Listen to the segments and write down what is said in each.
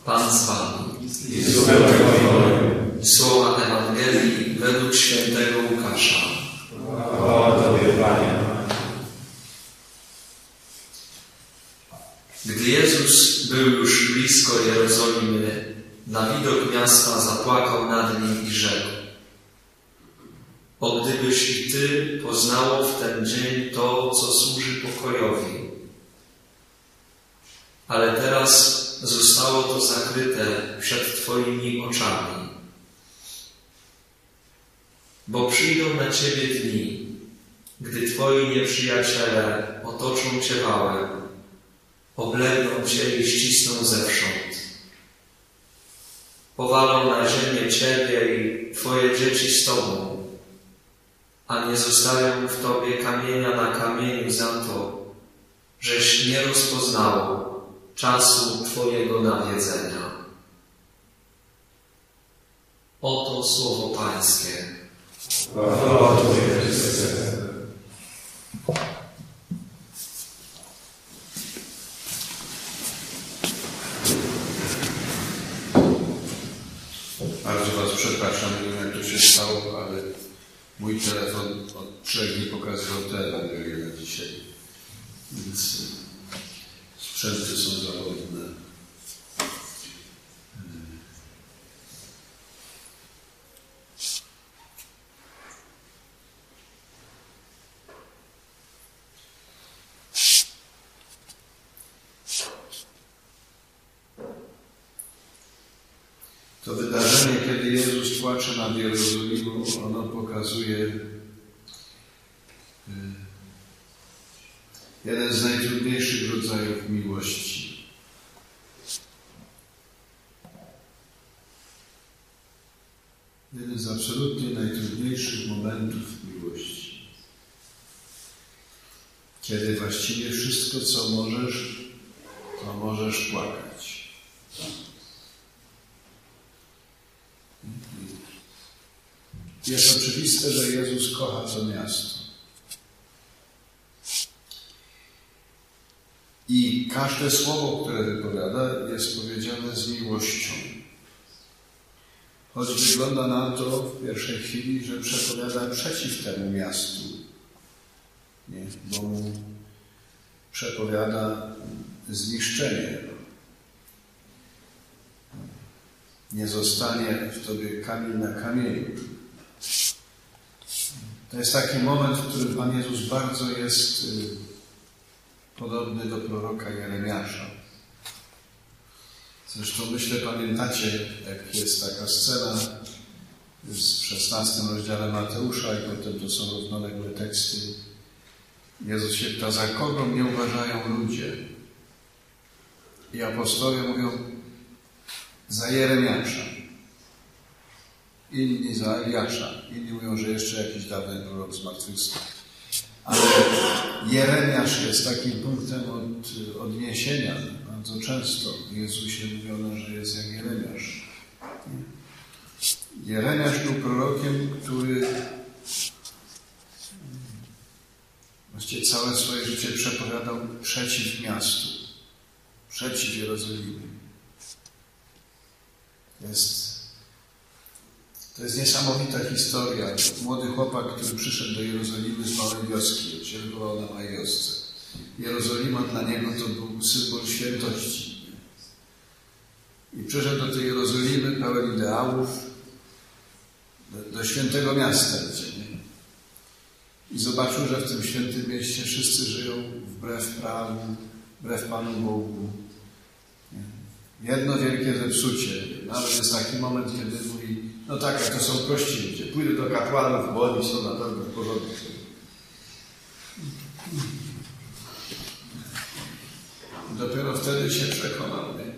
Pan z wami. Słowa Ewangelii według świętego Łukasza. Chwała Tobie, Panie. Gdy Jezus był już blisko Jerozolimy, na widok miasta zapłakał nad nim i rzekł: O gdybyś i Ty poznało w ten dzień to, co służy pokojowi. Ale teraz zostało to zakryte przed Twoimi oczami. Bo przyjdą na Ciebie dni, gdy Twoi nieprzyjaciele otoczą Cię wałem, oblegną Cię i ścisną zewsząd. Powalą na ziemię Ciebie i Twoje dzieci z Tobą, a nie zostawią w Tobie kamienia na kamieniu za to, żeś nie rozpoznało czasu Twojego nawiedzenia. Oto słowo Pańskie. Chwała Tobie, Chryste. Bardzo Was przepraszam, nie wiem jak to się stało, ale mój telefon od 3 dni pokazywał tę Ewangelię na dzisiaj. Więc sprzęty są zawodne. To wydarzenie, kiedy Jezus płacze nad Jerozolimą, ono pokazuje jeden z najtrudniejszych rodzajów miłości. Jeden z absolutnie najtrudniejszych momentów miłości. Kiedy właściwie wszystko, co możesz, to możesz płakać. Jest oczywiste, że Jezus kocha to miasto. I każde słowo, które wypowiada, jest powiedziane z miłością. Choć wygląda na to w pierwszej chwili, że przepowiada przeciw temu miastu. Nie? Bo mu przepowiada zniszczenie. Nie zostanie w Tobie kamień na kamieniu. To jest taki moment, w którym Pan Jezus bardzo jest podobny do proroka Jeremiasza. Zresztą myślę, pamiętacie, jak jest taka scena w 16 rozdziale Mateusza i potem to są równoległe teksty. Jezus się pyta, za kogo mnie uważają ludzie? I apostołowie mówią, za Jeremiasza. Inni za Eliasza. Inni mówią, że jeszcze jakiś dawny prorok zmartwychwstał. Ale Jeremiasz jest takim punktem odniesienia. Bardzo często w Jezusie mówiono, że jest jak Jeremiasz. Jeremiasz był prorokiem, który właściwie całe swoje życie przepowiadał przeciw miastu, przeciw Jerozolimie. To jest niesamowita historia. Młody chłopak, który przyszedł do Jerozolimy z małej wioski, się wychował na małej wiosce. Jerozolima dla niego to był symbol świętości. I przyszedł do tej Jerozolimy pełen ideałów, do świętego miasta. Nie? I zobaczył, że w tym świętym mieście wszyscy żyją wbrew prawu, wbrew Panu Bogu. Jedno wielkie zepsucie. Nawet jest taki moment, kiedy mówi, no tak, jak to są prości ludzie. Pójdę do kapłanów, bo oni są na pewno w porządku. Dopiero wtedy się przekonał. Nie?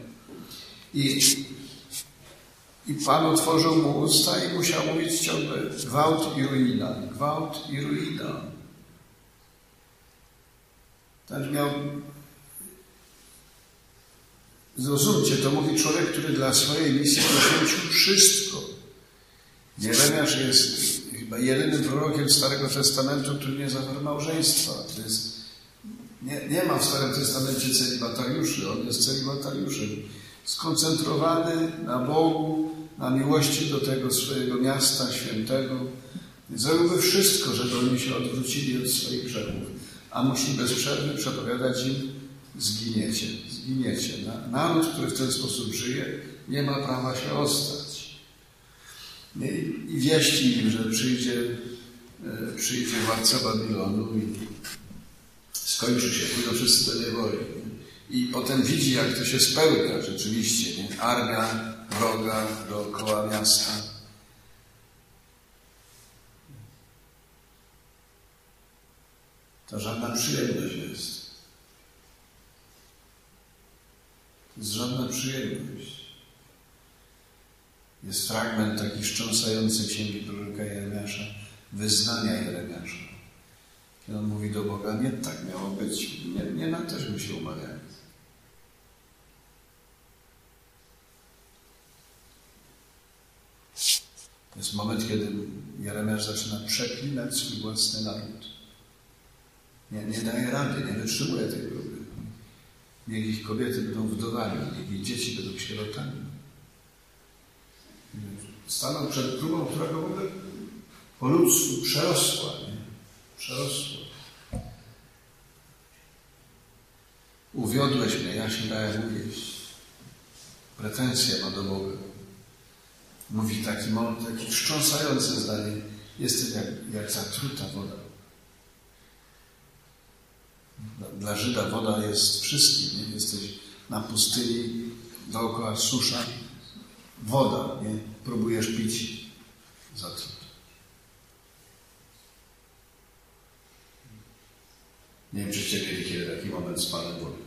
I Pan otworzył mu usta i musiał mówić ciągle gwałt i ruina, gwałt i ruina. Tak miał... Zrozumcie, to mówi człowiek, który dla swojej misji poświęcił wszystko. Jeremiasz jest chyba jedynym prorokiem Starego Testamentu, który nie zawarł małżeństwa. To jest, nie ma w Starym Testamencie celibatariuszy, on jest celibatariuszem. skoncentrowany na Bogu, na miłości do tego swojego miasta świętego. Zrobiłby wszystko, żeby oni się odwrócili od swoich grzechów, a musi bez przerwy przepowiadać im: zginiecie, zginiecie. Naród, który w ten sposób żyje, nie ma prawa się ostać. I wieści im, że przyjdzie władca Babilonu i skończy się, pójdą wszyscy do niewoli. I potem widzi, jak to się spełnia rzeczywiście. Nie? Armia wroga dookoła miasta. To żadna przyjemność jest. To jest żadna przyjemność. Jest fragment taki wstrząsający księgi proroka Jeremiasza, wyznania Jeremiasza. Kiedy on mówi do Boga: nie tak miało być, nie na też się umawiali. To jest moment, kiedy Jeremiasz zaczyna przeklinać swój własny naród. Nie daje rady, nie wytrzymuje tej próby. Niech ich kobiety będą wdowami, niech ich dzieci będą sierotami. Stanął przed próbą, która go w ogóle po ludzku przerosła. Nie? Przerosła. Uwiodłeś mnie, ja się dałem ugryźć. Pretensje ma do Boga. Mówi takie wstrząsające zdanie: jestem jak zatruta woda. Dla Żyda woda jest wszystkim. Nie? Jesteś na pustyni, dookoła susza. Woda, nie? Próbujesz pić zatrut. Nie wiem, czy w Ciebie kiedy taki moment z Panem Bogiem.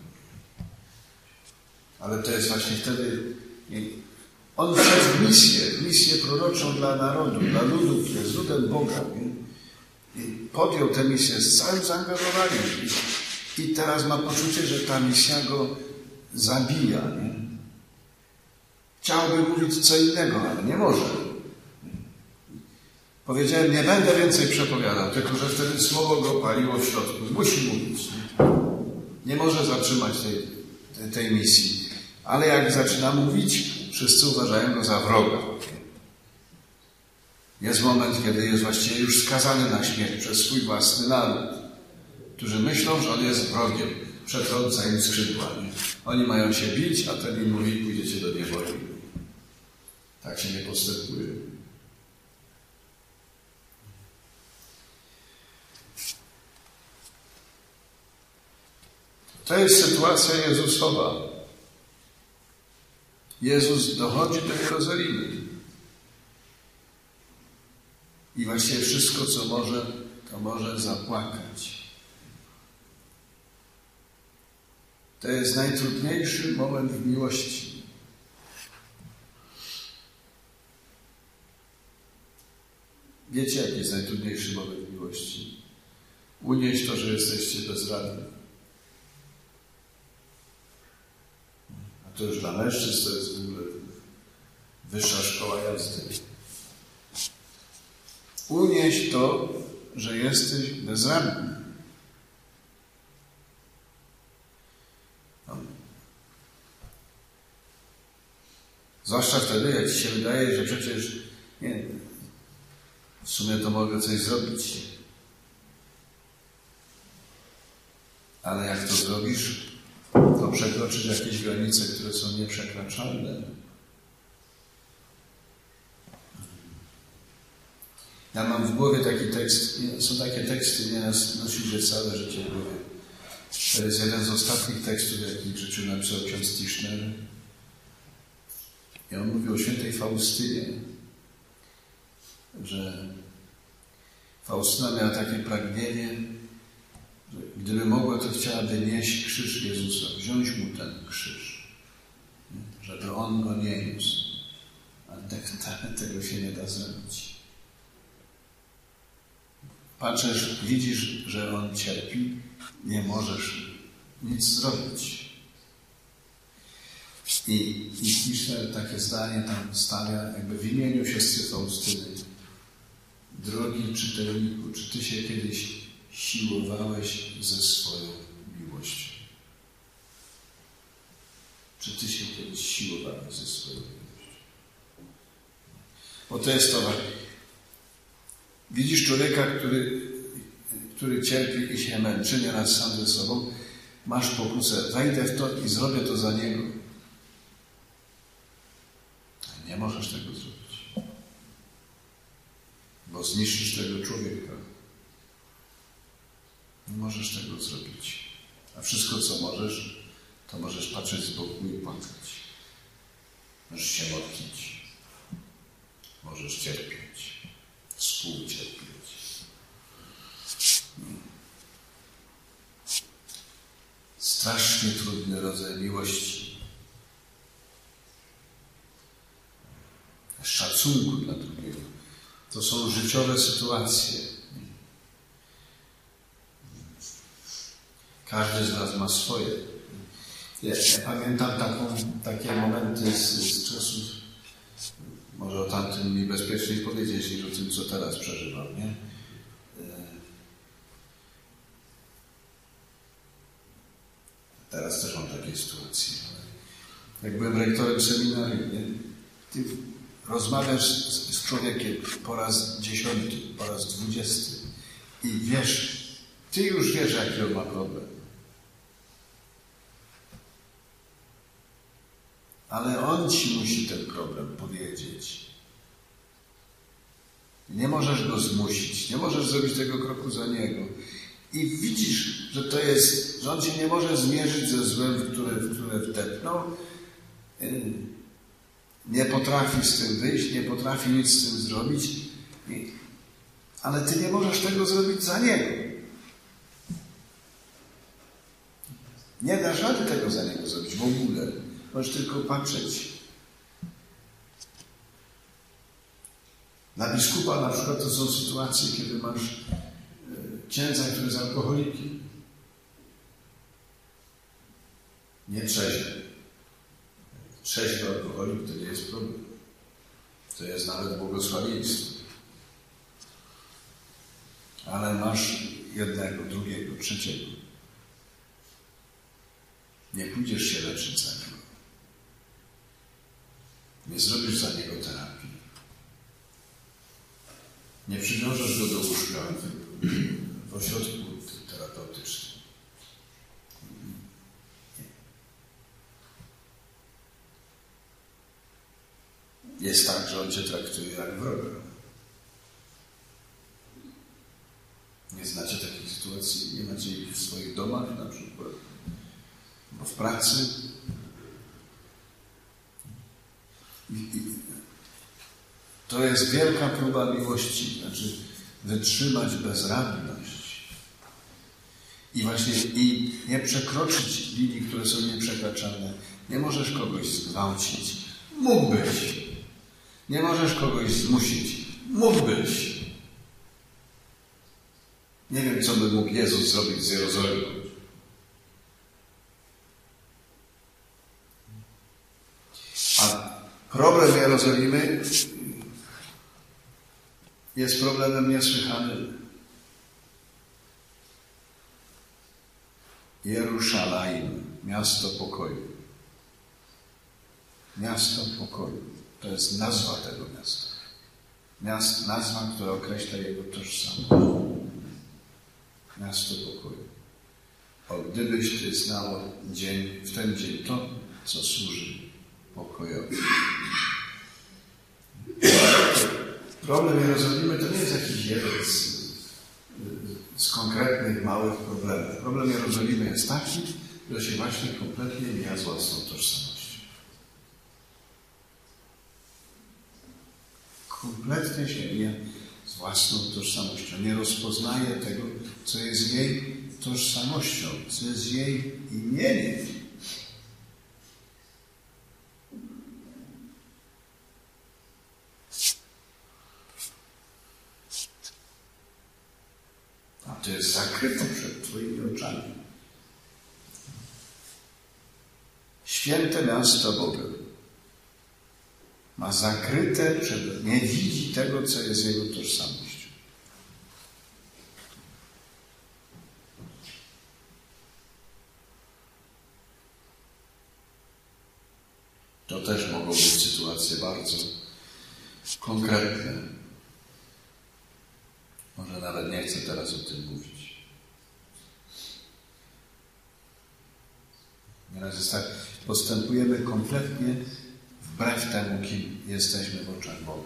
Ale to jest właśnie wtedy... On wszedł w misję proroczą dla narodu, dla ludów, jest ludem Boga. I podjął tę misję z całym zaangażowaniem. I teraz ma poczucie, że ta misja go zabija. Nie? Chciałby mówić co innego, ale nie może. Powiedziałem: nie będę więcej przepowiadał, tylko że wtedy słowo go paliło w środku. Musi mówić. Nie może zatrzymać tej misji. Ale jak zaczyna mówić, wszyscy uważają go za wroga. Jest moment, kiedy jest właściwie już skazany na śmierć przez swój własny naród, którzy myślą, że on jest wrogiem, przetrąca im skrzydła. Oni mają się bić, a ten im mówi: pójdziecie do niewoli. Tak się nie postępuje. To jest sytuacja Jezusowa. Jezus dochodzi do Jerozolimy. I właściwie wszystko, co może, to może zapłakać. To jest najtrudniejszy moment w miłości. Wiecie, jaki jest najtrudniejszy moment w miłości? Unieść to, że jesteście bezradni. A to już dla mężczyzn to jest w ogóle wyższa szkoła jazdy. Unieść to, że jesteś bezradny. Zwłaszcza wtedy, jak ci się wydaje, że przecież nie, w sumie to mogę coś zrobić. Ale jak to zrobisz, to przekroczysz jakieś granice, które są nieprzekraczalne. Ja mam w głowie taki tekst, są takie teksty, nieraz nosisz je całe życie w głowie. To jest jeden z ostatnich tekstów, jaki w życiu napisał ksiądz Tischner. I on mówi o świętej Faustynie, że Faustyna miała takie pragnienie, że gdyby mogła, to chciałaby nieść krzyż Jezusa, wziąć mu ten krzyż, żeby on go nie niósł. A tego się nie da zrobić. Patrzysz, widzisz, że on cierpi, nie możesz nic zrobić. I Tischner takie zdanie tam stawia, jakby w imieniu siostry Faustyny. Drogi czytelniku, czy ty się kiedyś siłowałeś ze swoją miłością? Czy ty się kiedyś siłowałeś ze swoją miłością? Bo to jest to. Widzisz człowieka, który cierpi i się męczy nieraz sam ze sobą, masz pokusę, wejdę w to i zrobię to za niego. Nie możesz tego zrobić, bo zniszczysz tego człowieka. Nie możesz tego zrobić. A wszystko, co możesz, to możesz patrzeć z boku i płakać. Możesz się modlić. Możesz cierpieć. Współcierpieć. Strasznie trudny rodzaj miłości. Szacunku dla drugiego. To są życiowe sytuacje. Każdy z nas ma swoje. Ja pamiętam takie momenty z czasów, może o tamtym mi bezpieczniej powiedzieć niż o tym, co teraz przeżywam, nie? Teraz też mam takie sytuacje. Jak byłem rektorem seminarium, nie? Ty rozmawiasz z człowiekiem po raz 10, po raz 20 i wiesz, ty już wiesz, jaki on ma problem. Ale on ci musi ten problem powiedzieć. Nie możesz go zmusić, nie możesz zrobić tego kroku za niego. I widzisz, że to jest, że on cię nie może zmierzyć ze złem, w które wdepnął. Nie potrafi z tym wyjść, nie potrafi nic z tym zrobić. Ale ty nie możesz tego zrobić za niego. Nie dasz rady tego za niego zrobić w ogóle. Możesz tylko patrzeć. Dla biskupa na przykład to są sytuacje, kiedy masz księdza, który jest alkoholikiem. Nie trzeźwy. Trzeźwy alkoholik to nie jest problem. To jest nawet błogosławieństwo. Ale masz jednego, drugiego, trzeciego. Nie pójdziesz się leczyć za niego. Nie zrobisz za niego terapii. Nie przywiążesz go do łóżka w ośrodku terapeutycznym. Jest tak, że on cię traktuje jak wroga. Nie znacie takich sytuacji? Nie macie ich w swoich domach na przykład? Bo w pracy? To jest wielka próba miłości, znaczy wytrzymać bezradność i właśnie nie przekroczyć linii, które są nieprzekraczalne. Nie możesz kogoś zgwałcić. Mógłbyś. Nie możesz kogoś zmusić. Mógłbyś. Nie wiem, co by mógł Jezus zrobić z Jerozolimą. A problem Jerozolimy jest problemem niesłychanym. Jeruszalaim, miasto pokoju. Miasto pokoju. To jest nazwa tego miasta. Nazwa, która określa jego tożsamość. Miasto pokoju. O, gdybyś ty znał w ten dzień to, co służy pokojowi. Problem Jerozolimy to nie jest jakiś jeden z konkretnych, małych problemów. Problem Jerozolimy jest taki, że się właśnie kompletnie mija z własną tożsamością. Kompletnie się mija z własną tożsamością. Nie rozpoznaje tego, co jest jej tożsamością, co jest jej imieniem. A to jest zakryte przed twoimi oczami. Święte miasto Boga ma zakryte nie widzi tego, co jest jego tożsamością. To też mogą być sytuacje bardzo konkretne. Może nawet nie chcę teraz o tym mówić. Nieraz jest tak, postępujemy kompletnie wbrew temu, kim jesteśmy w oczach Boga.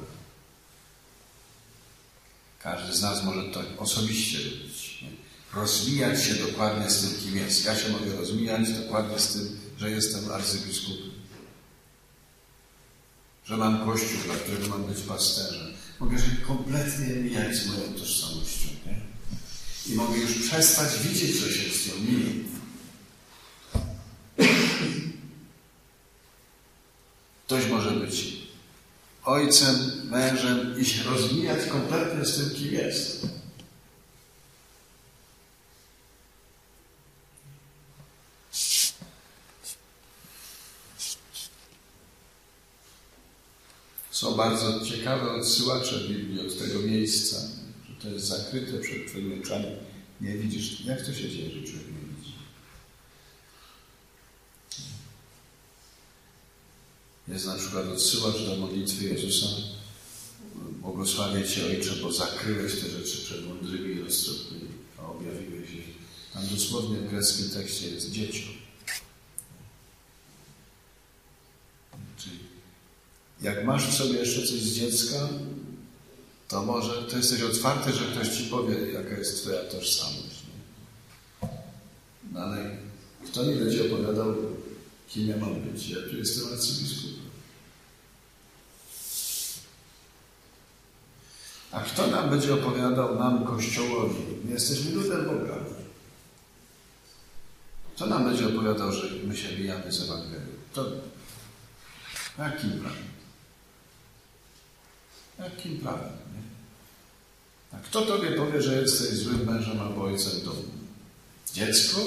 Każdy z nas może to osobiście robić. Nie? Rozmijać się dokładnie z tym, kim jest. Ja się mogę rozmijać dokładnie z tym, że jestem arcybiskupem. Że mam Kościół, dla którego mam być pasterzem. Mogę się kompletnie mijać z moją tożsamością. Nie? I mogę już przestać widzieć, co się z nią mija. Ktoś może być ojcem, mężem i się rozmijać kompletnie z tym, kim jest. Są bardzo ciekawe odsyłacze w Biblii od tego miejsca, że to jest zakryte przed twoimi oczami. Nie widzisz. Jak to się dzieje, że człowiek nie widzi? Jest na przykład odsyłacz do modlitwy Jezusa. Błogosławię Cię, Ojcze, bo zakryłeś te rzeczy przed mądrymi i roztropnymi, a objawiłeś je. Tam dosłownie w greckim tekście jest dzieciom. Czyli jak masz w sobie jeszcze coś z dziecka, to może to jesteś otwarty, że ktoś Ci powie, jaka jest Twoja tożsamość. Nie? No ale kto mi będzie opowiadał, kim ja mam być? Ja tu jestem arcybiskupem. A kto nam będzie opowiadał, nam, Kościołowi? My jesteśmy ludem Boga. Kto nam będzie opowiadał, że my się mijamy z Ewangelią? To jakim prawem? Jakim prawem? Nie? A kto Tobie powie, że jesteś złym mężem albo ojcem domu? Dziecko?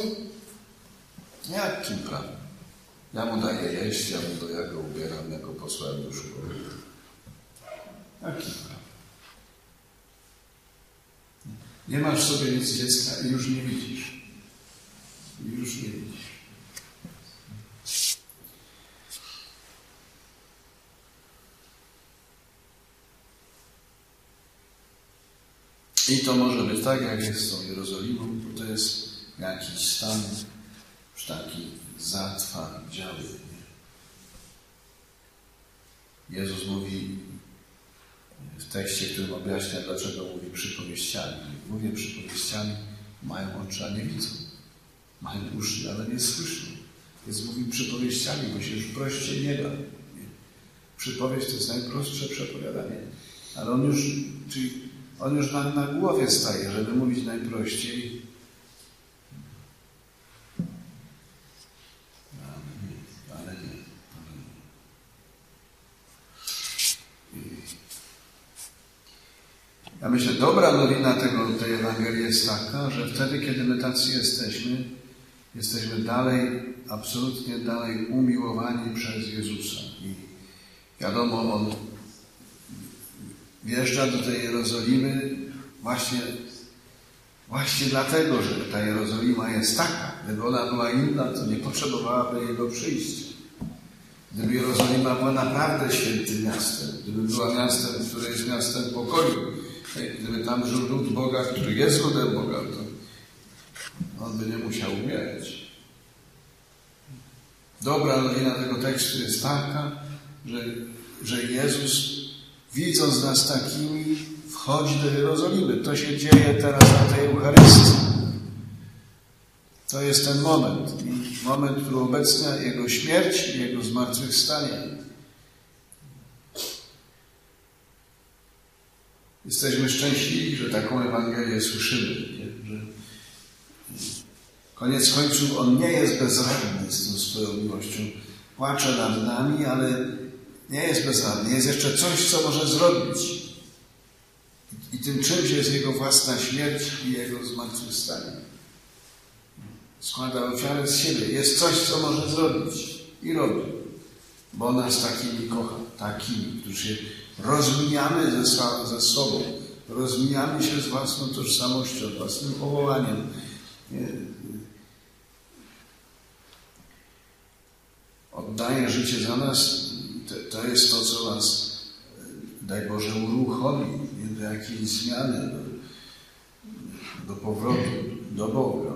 Jakim prawem? Ja mu daję jeść, ja go ubieram, ja go posłałem do szkoły. Jakim prawem? Nie masz w sobie nic dziecka i już nie widzisz. I już nie widzisz. I to może być tak, jak jest z tą Jerozolimą, bo to jest jakiś stan, już taki zatrważały. Jezus mówi w tekście, którym objaśnia, dlaczego mówi przypowieściami. Mówię przypowieściami, mają oczy, a nie widzą. Mają uszy, ale nie słyszą. Więc mówi przypowieściami, bo się już prościej nie da. Przypowieść to jest najprostsze przepowiadanie. Ale on już na głowie staje, żeby mówić najprościej. Ale nie. Ja myślę, dobra nowina tej Ewangelii jest taka, że wtedy, kiedy my tacy jesteśmy dalej, absolutnie dalej umiłowani przez Jezusa. I wiadomo, On wjeżdża do tej Jerozolimy właśnie dlatego, że ta Jerozolima jest taka. Gdyby ona była inna, to nie potrzebowałaby Jego przyjścia. Gdyby Jerozolima była naprawdę świętym miastem, gdyby była miastem, które jest miastem pokoju, gdyby tam żył lud Boga, który jest ludem Boga, to on by nie musiał umierać. Dobra nowina tego tekstu jest taka, że Jezus, widząc nas takimi, wchodzi do Jerozolimy. To się dzieje teraz na tej Eucharystii. To jest ten moment. Moment, który obecnia Jego śmierć i Jego zmartwychwstanie. Jesteśmy szczęśliwi, że taką Ewangelię słyszymy. Że koniec końców On nie jest bezradny z tą swoją miłością. Płacze nad nami, ale nie jest bezradny. Jest jeszcze coś, co może zrobić. I tym czymś jest Jego własna śmierć i Jego zmartwychwstanie. Składa ofiarę z siebie. Jest coś, co może zrobić. I robi. Bo nas takimi kocha. Takimi, którzy się rozmijamy ze sobą. Rozmijamy się z własną tożsamością, własnym powołaniem. Oddaje życie za nas, to jest to, co was, daj Boże, uruchomi do jakiejś zmiany, do powrotu do Boga.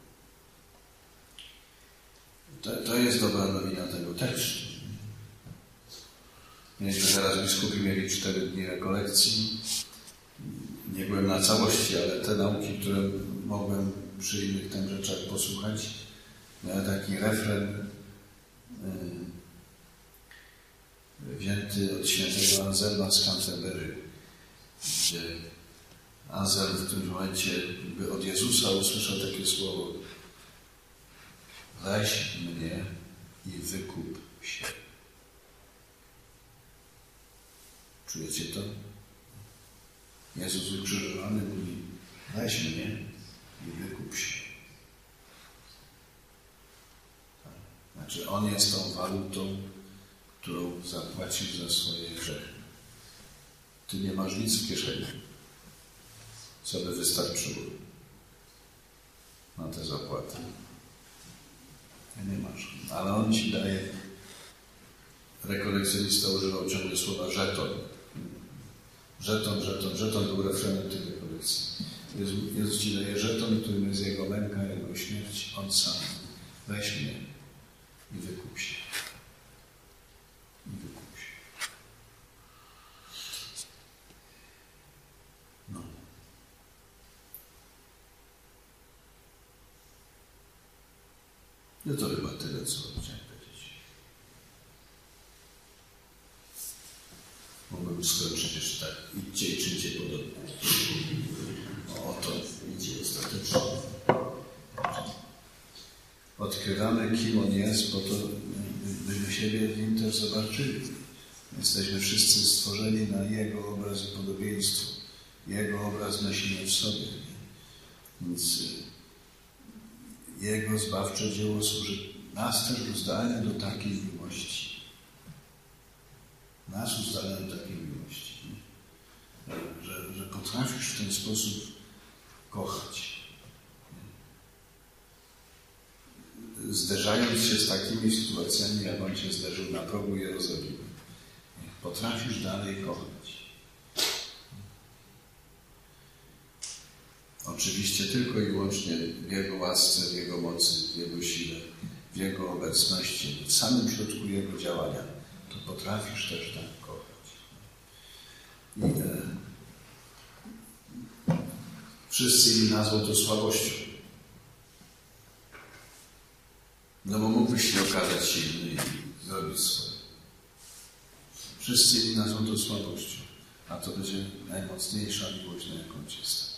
To jest dobra nowina tego tekstu. Mieliśmy teraz biskupi mieli 4 dni rekolekcji. Nie byłem na całości, ale te nauki, które mogłem przy innych tam rzeczach posłuchać, miałem taki refren wzięty od świętego Anselma z Canterbury, gdzie Anselm w tym momencie od Jezusa usłyszał takie słowo: weź mnie i wykup się. Czujecie to? Jezus ukrzyżowany mówi: weź mnie i wykup się. Znaczy, On jest tą walutą, którą zapłacił za swoje grzechy. Ty nie masz nic w kieszeni, co by wystarczyło na tę zapłatę. Nie masz. Ale On ci daje. Rekolekcjonista używał ciągle słowa żeton. Żeton był refrenem tej rekolekcji. Jezus ci daje żeton, którym jest Jego męka, Jego śmierć, On sam. Weź mnie i wykup się. I wykup się. No. No to chyba tyle, co chciałem powiedzieć. Mogłem skończyć jeszcze tak. Idźcie i czyńcie podobnie. O to idzie ostatecznie. Odkrywamy, kim On jest, po to, byśmy siebie w Nim też zobaczyli. Jesteśmy wszyscy stworzeni na Jego obraz i podobieństwo. Jego obraz nosimy w sobie. Więc Jego zbawcze dzieło służy nas też uzdalnia do takiej miłości. Nas uzdalnia do takiej miłości. Że potrafisz w ten sposób kochać. Zderzając się z takimi sytuacjami, jak On się zderzył na progu Jerozolimy. Potrafisz dalej kochać. Oczywiście tylko i wyłącznie w Jego łasce, w Jego mocy, w Jego sile, w Jego obecności, w samym środku Jego działania, to potrafisz też tak kochać. Wszyscy inni nazwą to słabością. No bo mógłbyś się okazać silny i zrobić swoje. Wszyscy inni nazwą to słabością, a to będzie najmocniejsza miłość, na jaką Cię stać.